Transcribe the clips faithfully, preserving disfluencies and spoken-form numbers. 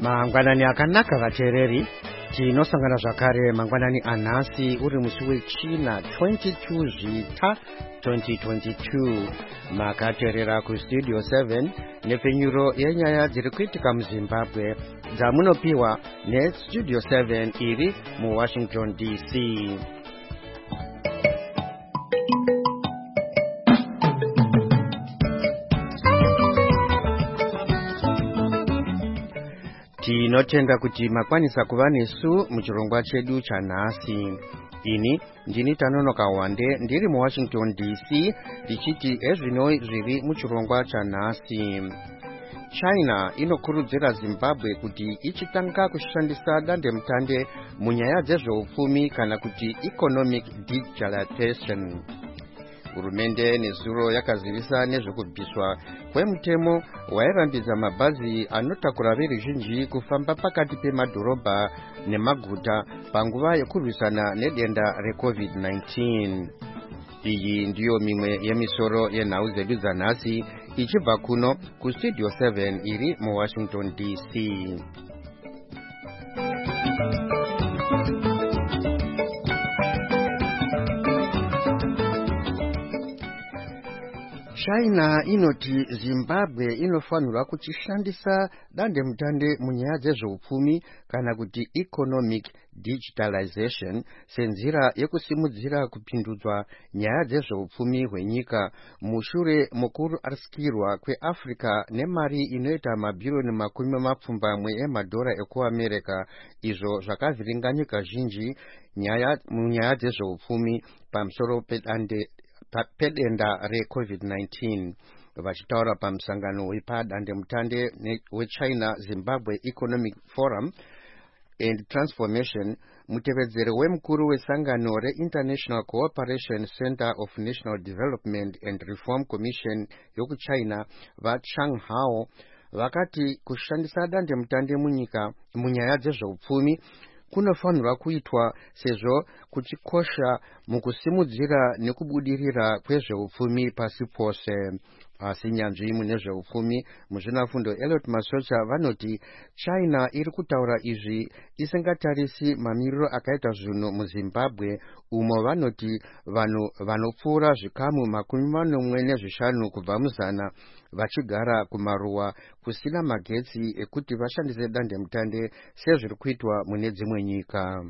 Mangwanani akanaka vateereri, tinosangana zvakare mangwanani anhasi uri musi wechina twenty-two zvita twenty twenty-two. Makateerera kustudio seven nepfenyuro yenyaya dziri kuitika muZimbabwe dzamunopiwa nestudio seven iri muWashington D C. Tinotenda kuti makwanisa kuva nesu muchirongwa chedu chanhasi. Ini ndini Tanonoka Wande ndiri muWashington D C ndichiti ezvino zviri muchirongwa chanhasi. China inokurudzira Zimbabwe kuti ichitanga kushandisa dandemutande munyaya dzezveupfumi kana kuti economic digitalization. Hurumende nezuro yakazivisa nezvekubviswa kwemutemo wairambidza mabhazi anotakura veruzhinji kufamba pakati pemadhorobha nemaguta panguva yekurwisana nedenda recovid nineteen. Iyi ndiyo mimwe yemisoro yenhau dzedu dzanhasi ichibva kuno kustudio seven iri muWashington D C. China inoti Zimbabwe inofanirwa kuchishandisa dandemutande munyaya dzezveupfumi kana kuti economic digitalization senzira yekusimudzira kupindudzwa nyaya dzezveupfumi hwenyika mushure mokurasikirwa kweAfrica nemari inoita mabhirioni makumi mapfumbamwe emadhora ekuAmerica, izvo zvakavhiringanyika zhinji nyaya munyaya dzezveupfumi pamusoro pedande pedenda recovid nineteen. Vachitaura pamusangano wepadandemutande weChina Zimbabwe Economic Forum and Transformation, mutevedzeri wemukuru wesangano reInternational Cooperation Center of National Development and Reform Commission yokuChina vaChang Hao vakati kushandisa dandemutande munyika munyaya dzezveupfumi kunofanirwa kuitwa sezvo kuchikosha mukusimudzira nekubudirira kwezveupfumi pasi pose. Asi nyanzvi munezveupfumi muzvinafundo Elliot Masocha vanoti China iri kutaura izvi isingatarisi mamiriro akaita zvinhu muZimbabwe, umo vanoti vanhu vanopfuura zvikamu makumi manomwe nezvishanu kubva muzana vachigara kumaruwa kusina magetsi ekuti vashandise dandemutande sezviri kuitwa mune dzimwe nyika.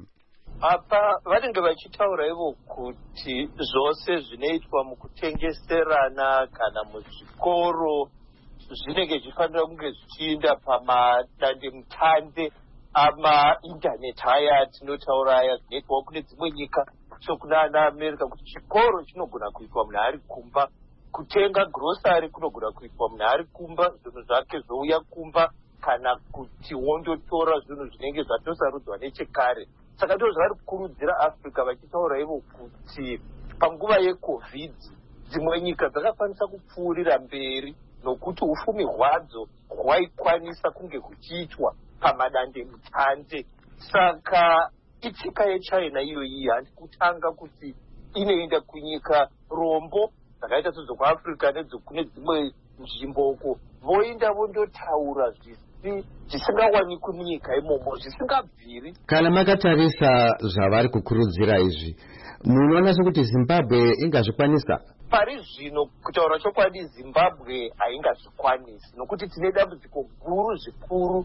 Apa vanenge vachitaura ivo kuti zvose zvinoitwa mukutengeserana kana muzvikoro zvinenge zvifanira kunge zvichiinda pamadandemutande amaindaneti aya atinotaura aya zvinoitwawo kune dzimwe nyika sokuna America, kuti chikoro chinogona kuitwa munhu ari kumba, kutenga grosari kunogona kuitwa munhu ari kumba, zvinhu zvake zvouya kumba, kana kuti wondotora zvinhu zvinenge zvatosarudzwa nechekare. Saka ndizvo zvari kukurudzira Africa vachitaura ivo kuti panguva yeCovid dzimwe nyika dzakakwanisa kupfuurira mberi nokuti ufumi hwadzo hwaikwanisa kunge huchiitwa pamadandemutande. Saka ichika yeChina iyoyi handikutanga kuti inoenda kunyika rombo dzakaita sedzokwaAfrica nedzokune dzimwe nzvimboko, voenda vondotaura zvisi zvisingawanikwi munyika imomo, zvisingabviri. Kana makatarisa zvavari kukurudzira izvi, munoona sekuti Zimbabwe ingazvikwanisa? Pari zvino kutaura chokwadi Zimbabwe haingazvikwanisi, nokuti tine dambudziko guru zvikuru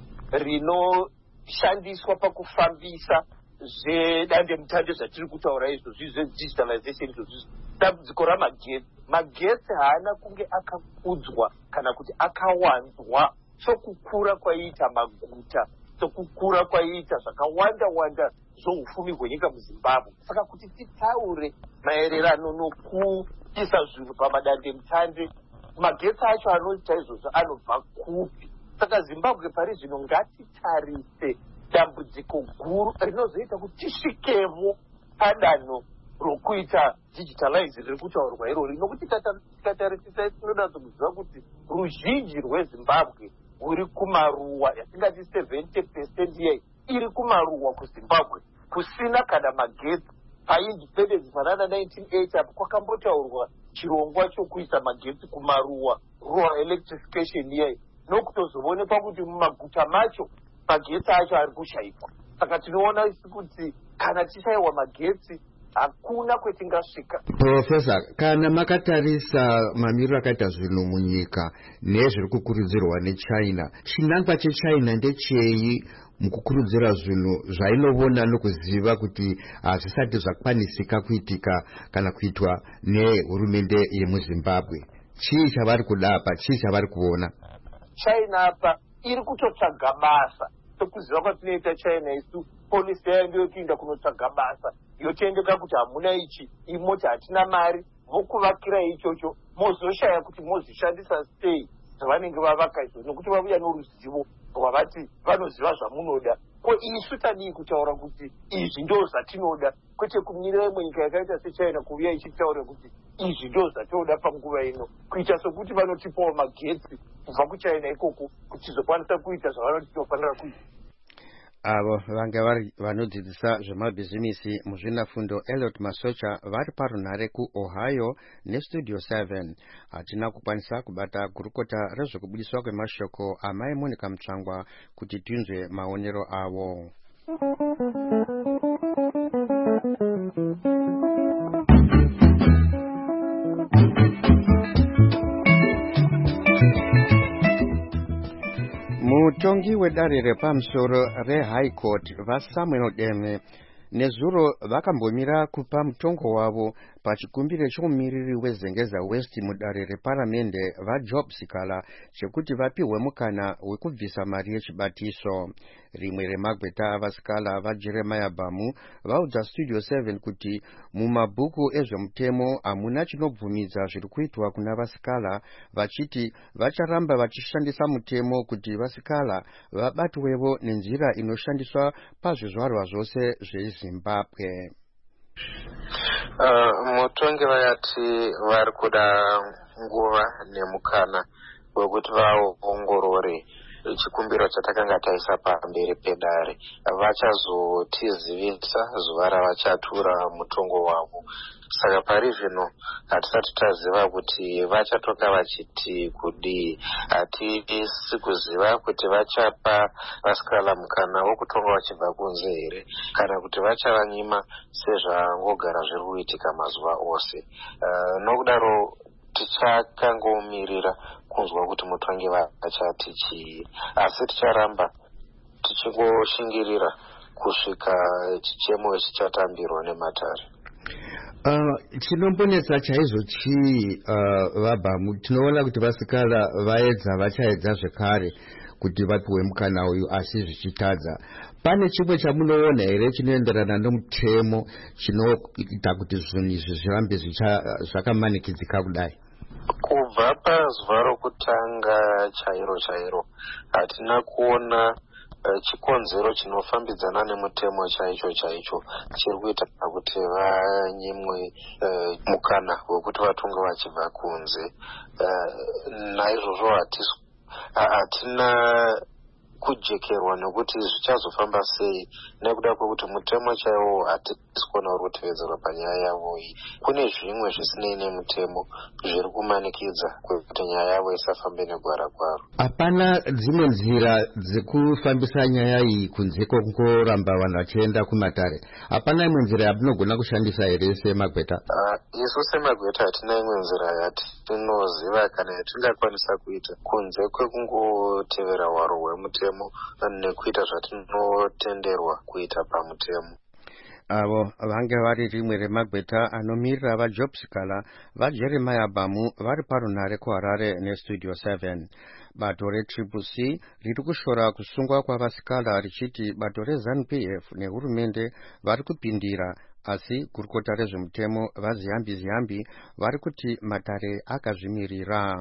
rinoshandiswa pakufambisa zvedandemutande zvatiri kutaura izvozvi zvedigitalization izvozvi, dambudziko ramagetsi. Magetsi haana kunge akakudzwa kana kuti akawanzwa sokukura kwaiita maguta, sokukura kwaiita zvakawanda wanda zvoufumi hwenyika muZimbabwe. Saka kuti titaure maererano nokuisa zvinhu pamadandemutande, magetsi acho anoita izvozvo anobva kupi? Saka Zimbabwe pari zvino ngatitarise dambudziko guru rinozoita kuti tisvikemo padanho rokuita digitalize riri kutaurwa irori, nokuti tikatarisisa tinoda kuziva kuti ruzhinji rweZimbabwe uri kumaruwa, yatingati seventy percent yei iri kumaruwa kuZimbabwe kusina kana magetsi. Paindependence panana nineteen eighty apo kwakambotaurwa chirongwa chokuisa magetsi kumaruwa, rural electrification yei, nokutozoonekwa kuti mumaguta macho magetsi acho ari kushaikwa. Saka tinoona kuti kana tishaiwa magetsi hakuna kwetingasvika. Profesa, kana makatarisa mamiriro akaita zvinhu munyika nezviri kukurudzirwa neChina, chinangwa cheChina ndechei mukukurudzira zvinhu zvainovona nokuziva kuti hazvisati zvakwanisika kuitika kana kuitwa nehurumende yemuZimbabwe? Chii chavari kuda apa? Chii chavari kuona? China apa iri kutotsvaga basa. Tokuziva kwatinoita China isu polisi yayo ndoyokuinda kunotsvaga basa, yotendeka kuti hamuna ichi, imoti hatina mari, vokuvakira ichocho, mozoshaya kuti mozvishandisa sei zvavanenge vavaka izvo, nokuti vabuya noruzivo rwavati vanoziva zvamunoda. Ko isu tadii kutaura kuti izvi ndo zvatinoda, kwete kumira imwe nyika yakaita seChina kuuya ichitaura kuti izvi ndo zvatinoda panguva ino, kuita sokuti vanotipawo magetsi kubva kuChina ikoko kuti tizokwanisa kuita zvavanoti tinofanira kuita. Avo vange vari vanodzidzisa zvemabhizimisi muzvinafundo Elliot Masocha vari parunhare kuOhio nestudio seven. Hatina kukwanisa kubata gurukota rezvekubudiswa kwemashoko amai Monica Mutsvangwa kuti tinzwe maonero avo. Mutongi wedare repamusoro reHigh Court vaSamuel Deme nezuro vakambomira kupa mutongo wavo pachikumbiro chomumiriri weZengeza West mudare reparamende vaJob Sikala chekuti vapiwe mukana wekubvisa mari yechibatiso. Rimwe remagweta avasikala vaJeremiah Bamu vaudza Studio seven kuti mumabhuku ezvemutemo hamuna chinobvumidza zviri kuitwa kuna vasikala, vachiti vacharamba vachishandisa mutemo kuti vasikala vabatwewo nenzira inoshandiswa pazvizvarwa zvose zveZimbabwe. Uh, mutongi vakati vari kuda nguva nemukana wekuti vaongorore chikumbiro chatakanga taisa pamberi pedare. Vachazotizivisa zuva ravachatura mutongo wavo. Saka pari zvino hatisati taziva kuti vachatoka vachiti kudii. Hatisi kuziva kuti vachapa vasikala mukana wokutonga vachibva kunze here kana kuti vachavanyima sezvangogara zviri kuitika mazuva ose. Uh, nokudaro tichakangomirira kunzwa kuti mutongi vachati chii, asi ticharamba tichingoshingirira kusvika chichemo chichatambirwa nematare. Uh, chinombonetsa chaizvo chii uh, vaBamu? Tinoona kuti vasikala vaedza vachaedza zvekare kuti vapiwe mukana uyu asi zvichitadza. Pane chimwe chamunoona here chinoenderana nomutemo chinoita kuti zvinhu izvi zvirambe zvakamanikidzika kudai? Kubva pazuva rokutanga chairo chairo hatina kuona uh, chikonzero chinofambidzana nemutemo chaicho chaicho chiri kuita kuti vanyimwe uh, mukana wekuti vatonge vachibva kunze. Uh, naizvozvo hatina kujekerwa nekuti zvichazofamba sei nekuda kwekuti mutemo chaiwo hatisi kuona uri kutevedzerwa panyaya yavo iyi. Kune zvimwe zvisinei nemutemo zviri kumanikidza kwekuti nyaya yavo isafambe negwara kwaro. Hapana dzimwe nzira dzekufambisa nyaya iyi kunze kwekungoramba vanhu vachienda kumatare? Hapana imwe nzira yamunogona kushandisa here semagweta? Uh, isu semagweta hatina imwe nzira yatinoziva kana yatingakwanisa kuita kunze kwekungotevera hwaro hwemutemo nekuita zvatinotenderwa kuita pamutemo. Avo vange vari rimwe remagweta anomirira vaJob Sikala vaJeremiah Bamu vari parunhare kuHarare nestudio seven. Bato reTriple C riri kushora kusungwa kwavasikala richiti bato reZANU P F nehurumende vari kupindira, asi gurukota rezvemutemo vaZiyambi Ziyambi vari kuti matare akazvimirira.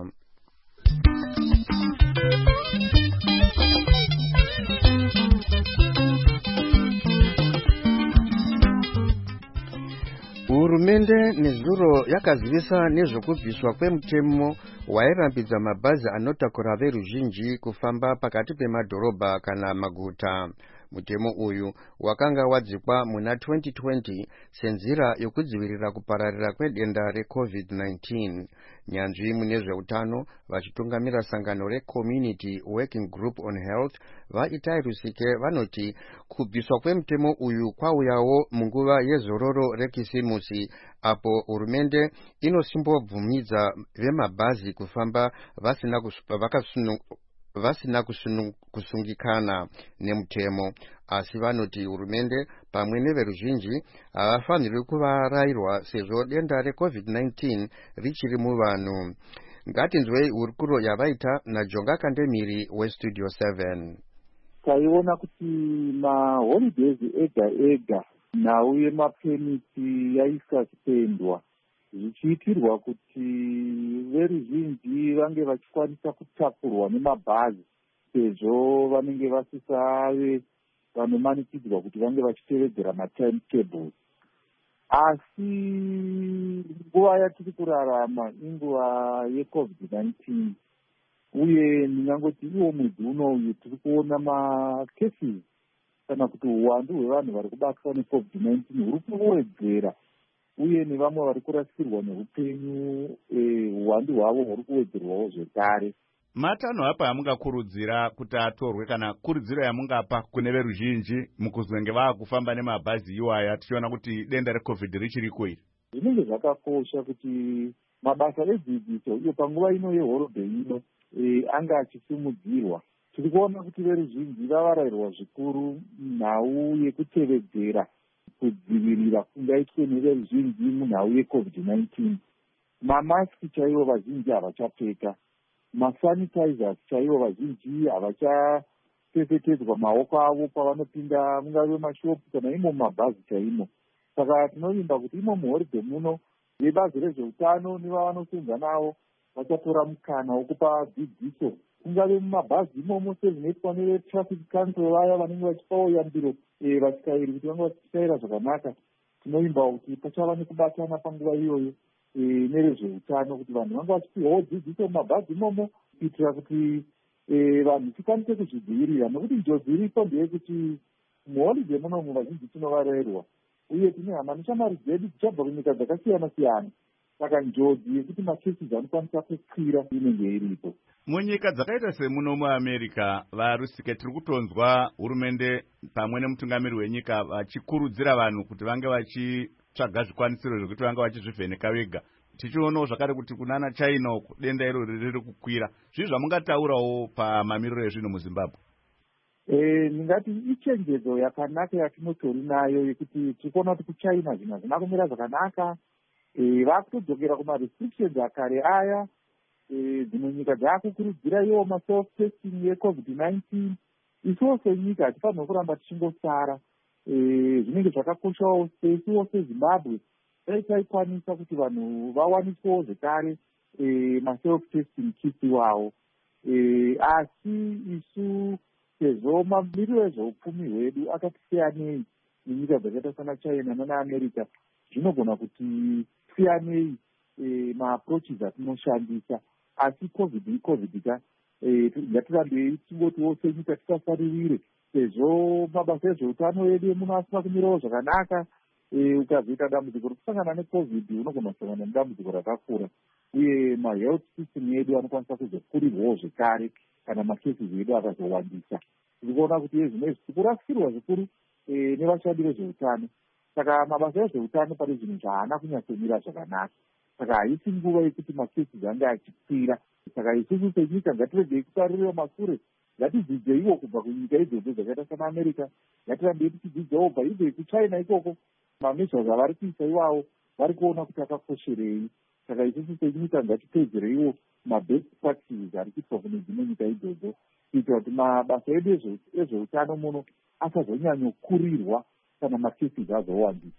Hurumende nezuro yakazivisa nezvokubviswa kwemutemo wairambidza mabhazi anotakura veruzhinji kufamba pakati pemadhorobha kana maguta. Mutemo uyu wakanga wadzikwa muna twenty twenty senzira yokudzivirira kupararira kwedenda re-covid nineteen. Nyanzvi munezveutano vachitungamira sangano re-Community Working Group on Health vaItai Rusike vanoti kubviswa kwemutemo uyu kwauyawo munguva yezororo rekisimusi apo hurumende inosimbobvumidza vemabhazi kufamba vasina vakasunu vasina kusungikana nemutemo, asi vanoti hurumende pamwe neveruzhinji havafanirwi kuvarayirwa sezvo denda re-covid nineteen richiri muvanhu. Ngatinzwei hurukuro yavaita naJonga Kandemiri weStudio seven. Taiona kuti maholidays ega ega nhau yemapemiti yaisasuspendwa zvichiitirwa kuti veruzhinji vange vachikwanisa kutakurwa nemabhazi sezvo vanenge vasisave vanomanikidzwa kuti vange vachitevedzera matimetables. Asi nguva yatiri kurarama inguva yecovid nineteen uye ndingangoti iwo mwedzi unoyu tiri kuona macases kana kuti uwandu hwevanhu vari kubatwa necovid nineteen huri kuwedzera uye nevamwe vari kurasikirwa neupenyu uwandu hwavo huri kuwedzerwawo zvekare. Matanho apa yamungakurudzira kuti atorwe kana kurudziro yamungapa kune veruzhinji mukuzenge vaakufamba nemabhazi iwaya tichiona kuti denda recovid richiri kuiri? Zvinenge zvakakosha kuti mabasa edzidziso iyo panguva ino yehorodhe ino e, anga achisimudzirwa. Tiri kuona kuti veruzhinji vavarayirwa zvikuru nhau yekutevedzera kudzivirira kungaitwe neveruzhinji munhau yecovid nineteen. Mamasiki chaivo vazhinji havachapfeka, masanitizers chaivo vazhinji havachapfekedzwa maoko avo pavanopinda mungave mashopu kana imo mumabhazi chaimo. Saka tinovimba kuti imo muhoridhe muno vebazi rezveutano nevavanosenza navo vachatora mukana wokupa dzidziso kungave mumabhazi imomo sezvinoitwa nevetraffic council vaya vanenge vachipawo yambiro e, vatyairi kuti vange vachityaira zvakanaka. Tinovimba kuti pachava nekubatana panguva iyoyo e, nevezveutano kuti vanhu vange vachipiwawo dzidziso mumabhazi imomo kuitira kuti e, vanhu tikwanise kuzvidzivirira, nokuti njodzi iripo ndeyekuti muholidhe munomu vazhinji tinovarayirwa uye tine hama neshamwari dzedu dzichabva kunyika dzakasiyana siyana. Saka njodzi yekuti macases anokwanisa kukwira inenge iripo. Munyika dzakaita semuno muAmerica, vaRusike tiri kutonzwa hurumende pamwe nemutungamiri wenyika vachikurudzira vanhu kuti vange vachitsvaga zvikwanisiro zvokuti vange vachizvivheneka vega. Tichionawo zvakare kuti kunana China denda iro riri kukwira. Zvizvi zvamungataurawo pamamiriro ezvino muZimbabwe? Eh, ndingati ichenjedzo yakanaka yatinotori nayo yekuti tikuona kuti kuChina zvinhu hazvina kumira zvakanaka. Eh, vakutodzokera kuma-restrictions akare aya. Eh, dzimwe nyika dzaakukurudzira iwo ma-self testing yecovid nineteen. Isuwo senyika hatifanirwi kuramba tichingosara. Eh, zvinenge zvakakoshawo sesuwo seZimbabwe dai taikwanisa kuti vanhu vawaniswewo zvekare eh, ma-self testing kits iwawo. Eh, asi isu sezvo mamiriro ezveupfumi hwedu akati siyanei nenyika dzakaita sana China nanaAmerica, zvinogona kuti siyanei e, maapproaches atinoshandisa. Asi covid icovid ka e, ngatirambei tingotiwo senyika tisasaririre sezvo mabasa ezveutano edu emuno asina kumirawo zvakanaka. E, ukazoita dambudziko rekusangana necovid unogona kusangana nedambudziko rakakura uye mahealth system edu anokwanisa kuzokurirwawo zvekare kana macases edu akazowandisa. Tirikuona kuti ezvinezvi tikurasikirwa zvikuru e, nevashandi vezveutano. Saka mabasa ezveutano pane zvinhu zvaana kunyatsomira zvakanaka. Saka haisi nguva yekuti macases anga achikwira. Saka isusu senyika ngatiregei kutarira masure, ngatidzidzeiwo kubva kunyika idzodzo dzakaita sana America, ngatirambei tichidzidzawo kubva ibve kuChina ikoko. Mameasures avari kuisa iwawo vari kuona kuti akakosherei. Saka isusu senyika ngatiteedzereiwo mabest practices ari kuitwa kune dzimwe nyika idzodzo kuitira kuti mabasa edu ezveutano muno asazonyanyokurirwa kana macases azowandisa.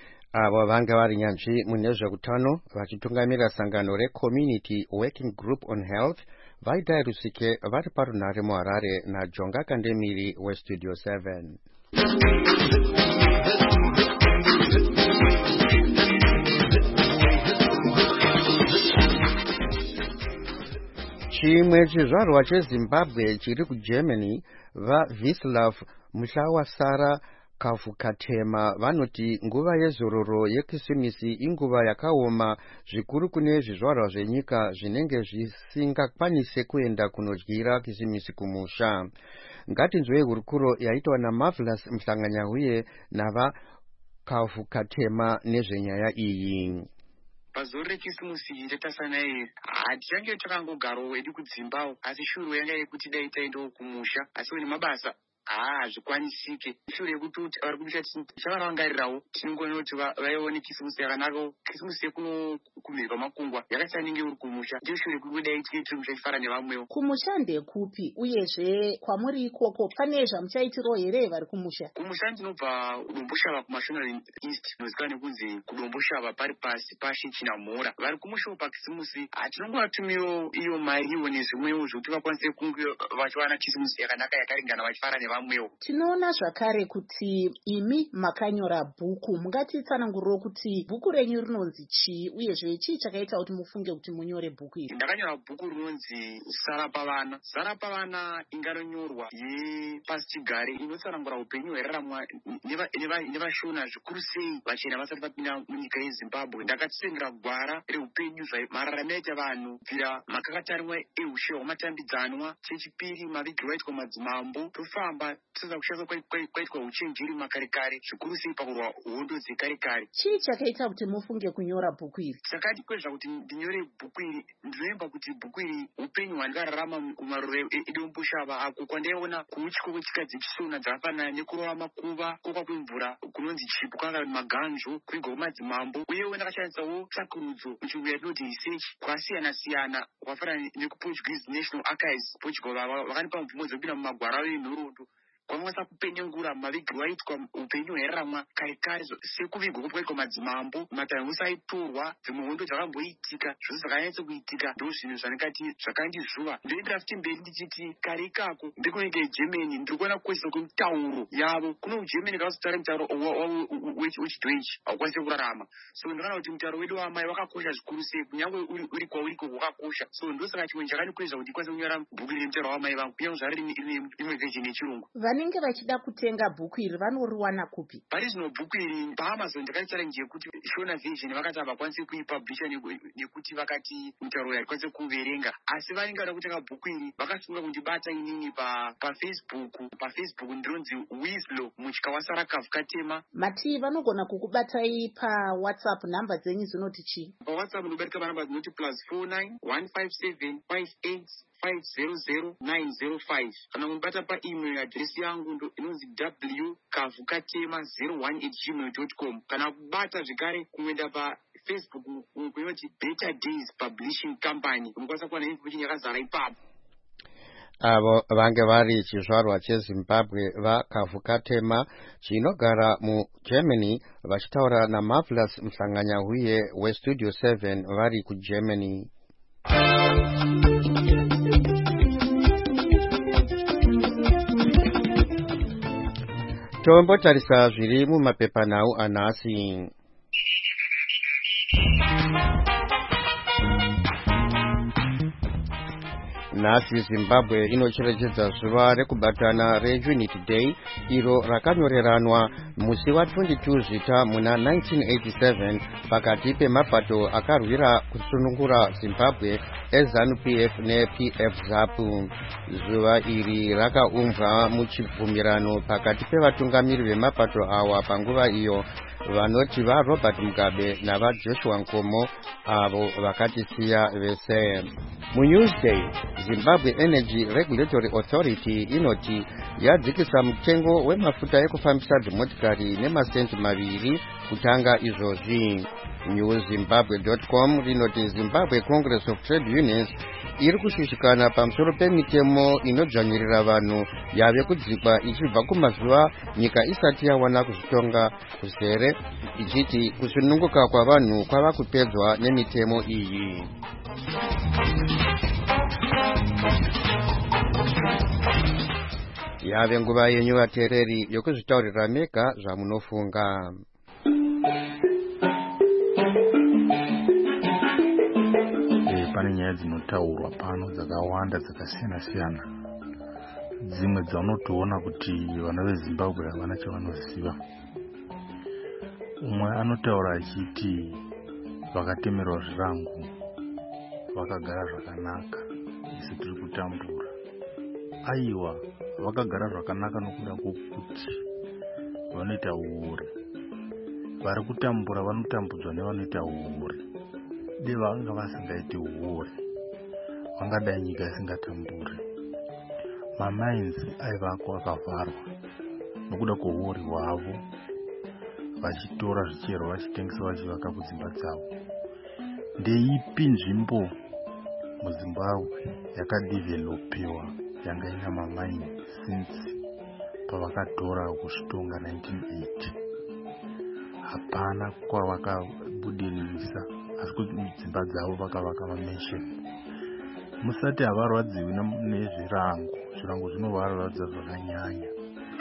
Avo vanga vari nyanzvi mune zveutano vachitungamira sangano re-Community Working Group on Health vaItai Rusike vari parunhare muHarare naJonga Kandemiri weStudio seven. Chimwe chizvarwa cheZimbabwe chiri kuGermany, vaVislav Mushawa Sara Kavukatema vanoti nguva yezororo yekisimisi inguva yakaoma zvikuru kune zvizvarwa zvenyika zvinenge zvisingakwanise kuenda kunodyira kisimisi kumusha. Ngatinzwei hurukuro yaitwa naMarvelous Mhlanganyauye nava Kavukatema nezvenyaya iyi. Pazuva rekisimusi tatasana iye hatichange takangogarawo wedu kudzimba, asi shuro yanga yekuti dai taendawo kumusha, asi wene mabasa haa zvikwanisike. Shure yekuti vari kumusha tichavarangarirawo tinongona kuti vaione kisimusi yakanaka. Kisimusi yekuno kumhiri kwamakungwa yakachanenge uri kumusha, ndiyo shure yekuti dai tiri musha chifara nevamwewo. Kumusha ndekupi uyezve kwamuri ikoko pane zvamuchaitirawo here vari kumusha? Kumusha ndinobva kudomboshava kumational east, inozivikanwa nekunzi kudomboshava pari pasi paShichinamura. Vari kumusha pakisimusi hatinongovatumiwo iyo mariwo nezvimwewo zvokuti vakwanise kunge vachiwana kisimusi yakanaka yakaringana vachifara nevamwewo. Tinoona zvakare kuti imi makanyora bhuku, mungatitsananguriro kuti bhuku renyu rinonzi chii uyezve chii chakaita kuti mufunge kuti munyore bhuku iri? Ndakanyora bhuku rinonzi Zara Pavana. Zara Pavana inganonyorwa yepasichigare inotsanangura upenyu hweraramwa nevashona zvikuru sei vachena vasati vapinda munyika yeZimbabwe. Ndakatsengera gwara reupenyu mararamiro aita vanhu kubvira makakatarimwa eushe hwamatambidzanwa, chechipiri mavigiro aitwa madzimambo, tofamba tisaza kushandisa kwaitwa uchenjeri makare kare, zvikuru sei pakurwa hondo dzekare kare. Chii chakaita kuti mufunge kunyora bhuku iri? Chakadikwezva kuti ndinyore bhuku iri, ndinoemba kuti bhuku iri upenyu hwandakararama mumaruro edomboshava ako kwandaiona kuutyi kwechikadzi chisona dzakafanana nekurova makuva, kokwa kwemvura kunonzi chipu kwanga maganzvo, kuigwa kwemadzimambo, uyewo ndakashandisawo tsvakurudzo muchirungu yatinoti research kwasiyana siyana kwafanana nekuPortuguese National Archives Portugal vakanipa mvumo dzekupinda mumagwara enhoroondo kwamwasa kupenyengura mavigiro aitwa upenyu hweraramwa kare kare sekuvigwa kwaitwa madzimambo, matanhusi aitorwa, dzimwe hondo dzakamboitika, zvose zvakanyatsa kuitika. Ndo zvinhu zvandikati zvakandizvuva. Ndoendera futi mberi ndichiti kare ikako ndikunyika yeGermany ndiri kuona kukosheswa kwemitauro yavo. Kuno kuGermany kavazotaura mutauro wechiDeutsche haukwanisi kurarama. So ndakaona kuti mutauro wedu wamai wakakosha zvikuru sei, kunyange uri kwauriko wakakosha. So ndosaka chimwe chakandikwezva kuti ndikwanise kunyora bhuku rine mutauro wamai vangu, kunyange zvaro rine imwe version yechirungu. Vanenge vachida kutenga bhuku iri vanoriwana kupi? Pari zvino bhuku iri paAmazon ndakaichalenje yekuti Shona Vision vakati havakwanisi kuipublisha nekuti vakati mutauro haikwanisi kuverenga, asi vanenge vada kutenga bhuku iri vakasunga kundibata inini paFacebook. PaFacebook ndinonzi Wizlo mutya waSara Kavukatema. Mati vanogona kukubatai paWhatsApp, namba dzenyu dzinoti chii? PaWhatsApp ndinobatika panamba dzinoti plus four nine one five seven five eight five zero zero nine zero five. Kana kunibata paemail address yangu inonzi w kavukatema zero one at gmail dot com. Kana kubata zvekare kuenda paFacebook kunoti Better Days Publishing Company, unokwanisa kuwana information yakazara ipapo. Avo vange vari chizvarwa cheZimbabwe vaKavukatema chinogara muGermany vachitaura naMarvelous Mhlanganyauye weStudio seven vari kuGermany. Tombotarisa zviri mumapepanhau anhasi. Nhasi Zimbabwe inocherechedza zuva rekubatana reUnity Day iro rakanyoreranwa musi wa22 Zvita muna nineteen eighty-seven pakati pemapato akarwira kusunungura Zimbabwe eZANU-P F neP F ZAPU. Zuva iri rakaumbwa muchibvumirano pakati pevatungamiri vemapato awa panguva iyo vanoti vaRobert Mugabe navaJoshua Nkomo avo vakatisiya vese. MuNewsday, Zimbabwe Energy Regulatory Authority inoti yadzikisa mutengo wemafuta ekufambisa dzimotikari nemasenti maviri kutanga izvozvi. New Zimbabwe dot com rinoti Zimbabwe Congress of Trade Unions iri kushushikana pamusoro pemitemo inodzvanyirira vanhu yave kudzikwa ichibva kumazuva nyika isati yawana kuzvitonga kuzere, ichiti kusununguka kwavanhu kwava kupedzwa nemitemo iyi. Yave nguva yenyu vateereri yokuzvitaurira mega zvamunofunga. Pane nyaya dzinotaurwa pano dzakawanda dzakasiyana siyana. dzimwe dzaunotoona kuti vana vezimbabwe havana chavanoziva. Umwe anotaura achiti vakatemerwa zvirangu vakagara zvakanaka, isi tiri kutambura. Aiwa, vakagara zvakanaka nokuda kwokuti vanoita uore. Vari kutambura vanotambudzwa nevanoita uore. Dei vanga vasingaiti uore, vangadai nyika isingatamburi. Mamainzi aivako akavharwa nokuda kwouori hwavo, vachitora zvicherwa vachitengesa vachivaka kudzimba dzavo. Ndeipi nzvimbo muZimbabwe yakadevelopiwa yanga ina mamainzi since pavakatora kusvitonga nineteen eighty? Hapana kwavakabudirisa, asi kuti dzimba dzavo vakavaka mamesheni. Musati havarwadziwi nezvirango, zvirango zvinovarwadza zvakanyanya.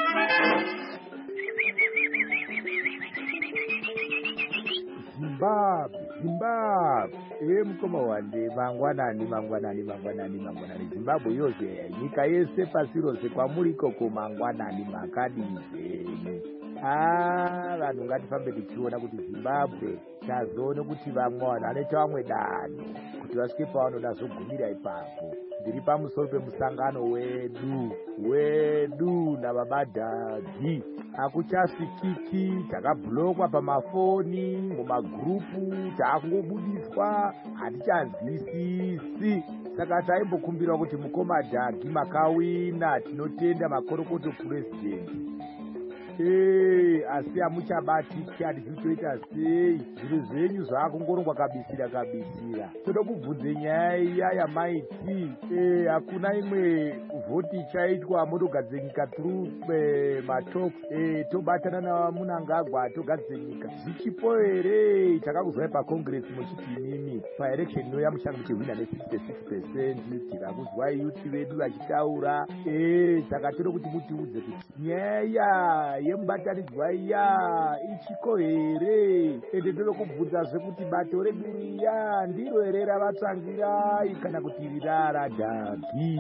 Zimbabwe, Zimbabwe, ewe mukoma wande, mangwanani, mangwanani, mangwanani, mangwanani. Zimbabwe yose, nyika yese pasi rose kwamuri koko mangwanani makadini zvenyu. Ah, vanhu ngatifambe tichiona kuti Zimbabwe tazoone kuti vamwe vanhu vanoita vamwe danho kuti vasvike pavanoda zogumira ipapo. Ndiri pamusoro pemusangano wedu wedu navabadhadhi. Hakuchasvikiki, takabhulokwa pamafoni, mumagurupu, takungobudiswa, hatichanzwisisi. Saka taimbokumbirwa kuti mukoma Dhagi makawina, tinotenda makorokoto purezidhendi. Hey, asi hamuchabatiki, hatizvitoita sei? Zviro zvenyu zvakungorongwa kabisira kabisira. Toda kubvunze nyaya iya yamaiti, eh, hakuna imwe vhoti ichaitwa motogadzira nyika through eh, matalks, eh, tobatana naMunangagwa togadzira nyika. Zvichipo here takakuzwai pakongresi muchiti inini paelection inoya muchange muchihwina ne-sixty-six percent. Tikakuzwai yuti vedu vachitaura, eh, saka toda kuti mutiudze kuti nyaya yemubatanidzwa iya ichiko here, ende toda kubvunzazve kuti bato redu riya ndiro here ravatsangirai kana kuti rirara Dhagi.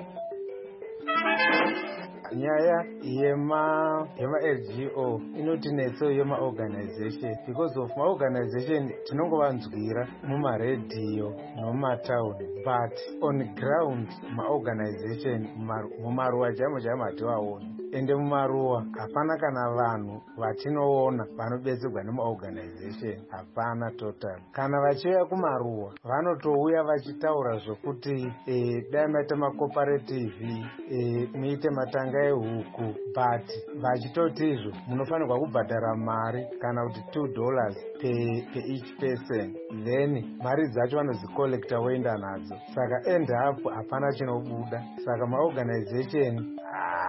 Nyaya yema yema L G O inotinetso yema organization, because of my organization tinongovanzwira mumaredhiyo nomumatauni, but on ground ma organization mumaruwa chaimo chaimo hativaona. Ende mumaruwa hapana kana vanhu vatinoona vanobetserwa nemaorganization, hapana total. Kana vachiuya kumaruwa vanotouya vachitaura zvokuti e, dai maita macooperative, e, muite matanga ehuku, but vachitoti izvo munofanirwa kubhadhara mari kana kuti two dollars pe, pe each person, then mari dzacho vanodzicollecta woenda nadzo. Saka end up hapana chinobuda. Saka maorganization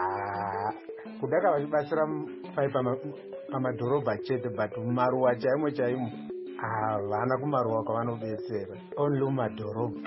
kudaka vachibatsira pamadhorobha chete, but mumaruwa chaimo chaimo havana kumaruwa kwavanobetsera, only mumadhorobha.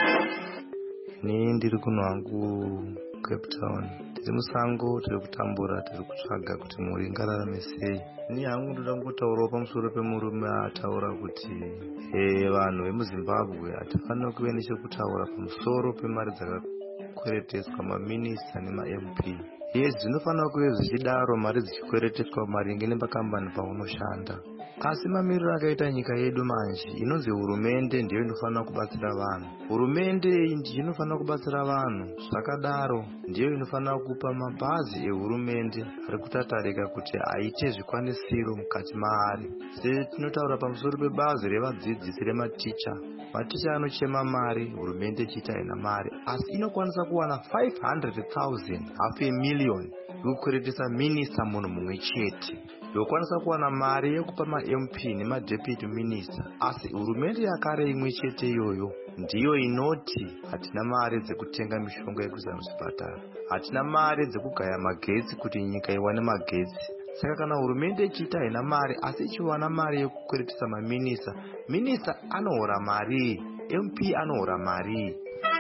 Ni ndiri kuno hangu Cape Town, tiri musango, tiri kutambura, tiri kutsvaga kuti mhuri ingararame sei. Ni hangu ndoda kungotaurawo pamusoro pemurume ataura kuti he vanhu vemuZimbabwe hatifanira kuve nechekutaura pamusoro pemari dzakakwereteswa maminista nema-M P. Yes, zvinofanira kuve zvichidaro mari dzichikwereteswa maringe nepakambani paunoshanda. Asi mamiriro akaita nyika yedu manje, inonzi hurumende ndiyo inofanira kubatsira vanhu. Hurumende ndiyo inofanira kubatsira vanhu. Zvakadaro ndiyo inofanira kupa mabhazi ehurumende ari kutatarika kuti aite zvikwanisiro mukati maari. Tinotaura pamusoro pebazi revadzidzisi rematicha. Maticha anochema mari, hurumende ichiti haina mari, asi inokwanisa kuwana five hundred thousand, half a million, yokukweretesa minista munhu mumwe chete. Yokwanisa kuwana mari yekupa ma-M P nema-deputy minister, asi hurumende yakare imwe chete iyoyo ndiyo inoti hatina mari dzekutenga mishonga yekuisa muzvipatara, hatina mari dzekugaya magetsi kuti nyika iwane magetsi. Saka kana hurumende ichita haina mari asi ichiwana mari yekukweretesa maminista, minista anohora mari, M P anohora mari.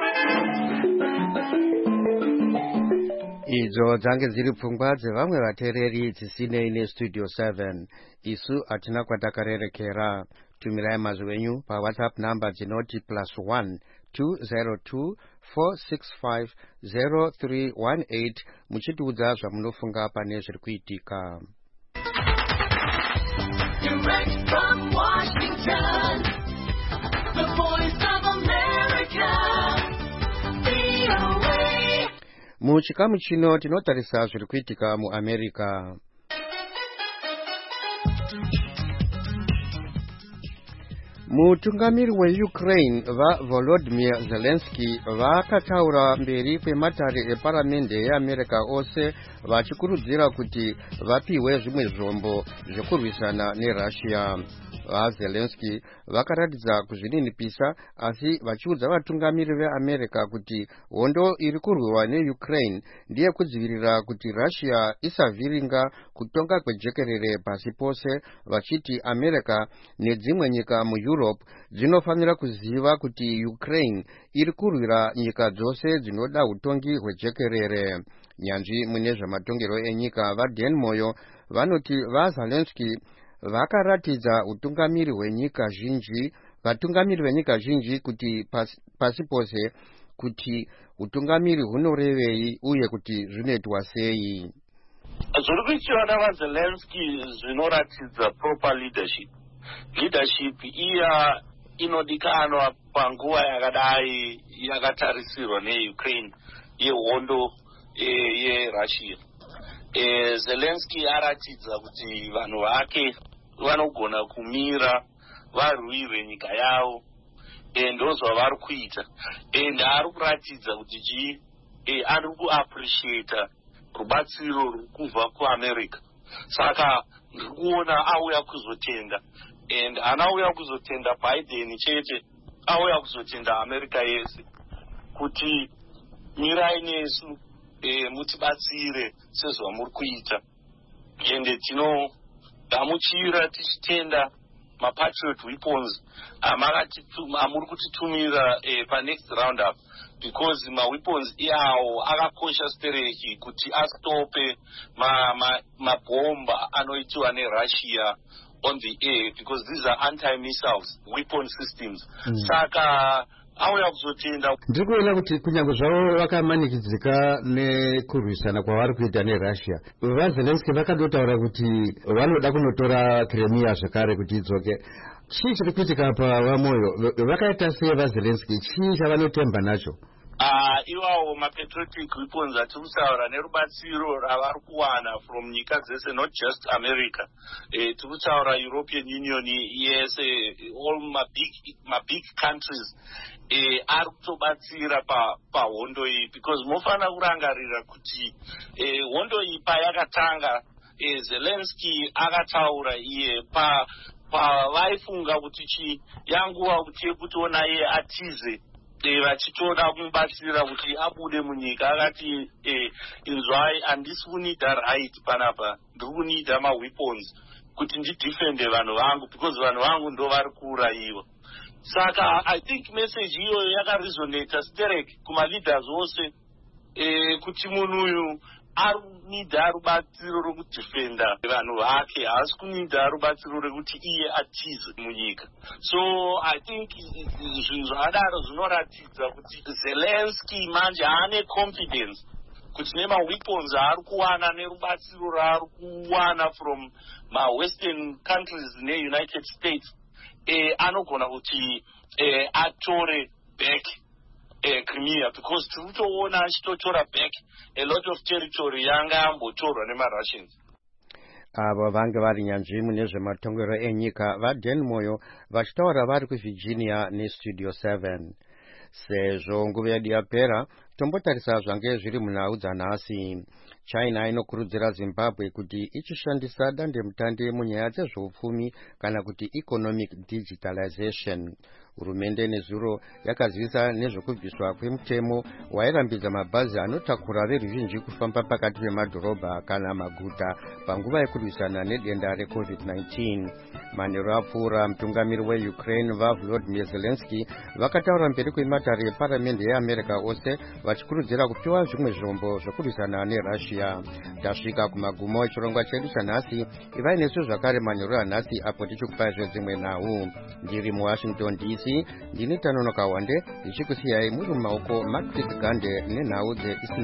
Idzo dzange dziri pfungwa dzevamwe vateereri dzisinei nestudio seven. Isu hatina kwatakarerekera. Tumirai mazwi enyu paWhatsApp namba dzinoti plus one two zero two four six five zero three one eight muchitiudza zvamunofunga pane zviri kuitika. Direct from Washington, the voice of America, V O A. Muchikamu chino tinotarisa zviri kuitika muAmerica. Mutungamiri weUkraine vaVolodymyr Zelensky vakataura mberi kwematare eparamende yeAmerica ose vachikurudzira kuti vapiwe zvimwe zvombo zvekurwisana neRussia. VaZelensky vakaratidza kuzvininipisa asi vachiudza vatungamiri veAmerica kuti hondo iri kurwiwa neUkraine ndiye kudzivirira kuti Russia isavhiringa kutonga kwejekerere pasi pose, vachiti America nedzimwe nyika muEurope dzinofanira kuziva kuti Ukraine iri kurwira nyika dzose dzinoda utongi hwejekerere. Nyanzvi mune zvamatongero enyika vaDan Moyo vanoti vaZelensky vakaratidza utungamiri hwenyika zhinji vatungamiri venyika zhinji kuti pasi, pasi pose kuti utungamiri hunorevei uye kuti zvinoitwa sei. Zviri kuitiwa navaZelensky zvinoratidza proper leadership. Leadership iya inodikanwa panguva yakadai yakatarisirwa neUkraine yehondo yeRussia. E, Zelensky aratidza kuti vanhu vake vanogona kumira varwire nyika yavo, e, ndozvavari kuita, and ari kuratidza kuti chi e, ari kuappreciata rubatsiro ruri kubva kuAmerica. Saka ndiri kuona auya kuzotenda, and anauya kuzotenda Biden chete, auya kuzotenda America yese kuti mirai nesu, e, mutibatsire sezvamuri kuita, ende tinogamuchira tichitenda mapatriot weapons amuri kutitumira e, panext roundup, because maweapons iyawo akakosha stereki kuti astope mabhomba ma, ma anoitiwa neRussia on the air, because these are anti-missiles weapon systems. Mm. Saka auya kuzotenda. Ndiri kuona kuti kunyange zvavo vakamanikidzika nekurwisana kwavari kuita neRussia, vaZelensky vakadotaura kuti vanoda kunotora Crimea zvakare kuti idzoke. Chii chiri kuitika pavamoyo? Vakaita sei vaZelensky? Chii chavanotemba nacho? Uh, iwawo mapatriotic weapons atiri kutaura nerubatsiro ravari kuwana from nyika dzese, not just America. E, tiri kutaura European Union yese, all mabig, mabig countries e, ari kutobatsira pahondo pa iyi, because mofanira kurangarira kuti e, hondo iyi payakatanga, e, Zelensky akataura iye pa pavaifunga kuti chi yanguva kuti yekuti ona iye atize vachitoda kumubatsira kuti abude munyika. Akati eh, inzwai, handisi kunida right panapa, ndiri kunida maweapons kuti ndidefende vanhu vangu, because vanhu vangu ndo vari kuurayiwa. Saka I think message iyoyo yakaresonata stereki kumaleaders ose, eh, kuti munhu uyu ari kunida rubatsiro rokudefenda vanhu vake, haasi kunida rubatsiro rekuti iye atize munyika. So I think zvinhu zvakadaro zvinoratidza kuti Zelensky manje haane confidence kuti nemaweapons aari kuwana nerubatsiro raari kuwana from mawestern countries neUnited States, eh, anogona kuti eh, atore back Uh, Crimea, because tiri kutoona achitotora back a lot of territory yanga ambotorwa nemaRussians. Ava vange vari nyanzvi mune zvematongero enyika vaDan Moyo vachitaura vari kuVirginia neStudio seven. Sezvo nguva yedu yapera, tombotarisa zvange zviri munhau dzanhasi. China inokurudzira Zimbabwe kuti ichishandisa dandemutande munyaya dzezveupfumi kana kuti economic digitalization. Hurumende nezuro yakazivisa nezvekubviswa kwemutemo wairambidza mabhazi anotakura veruzhinji kufamba pakati pemadhorobha kana maguta panguva yekurwisana nedenda reCovid nineteen. Manheru apfuura, mutungamiri weUkraine vaVolodymyr Zelensky vakataura mberi kwematare eparamende yeAmerica ose vachikurudzira kupiwa zvimwe zvombo zvokurwisana nerussia. Tasvika kumagumo echirongwa chedu chanhasi. Ivai nesu zvakare manheru anhasi apo tichikupai zvedzimwe nhau. Ndiri muWashington D C ndini Tanonoka Wande ndichikusiyai muri mumaoko Mark Gande nenhau dzeIsrael.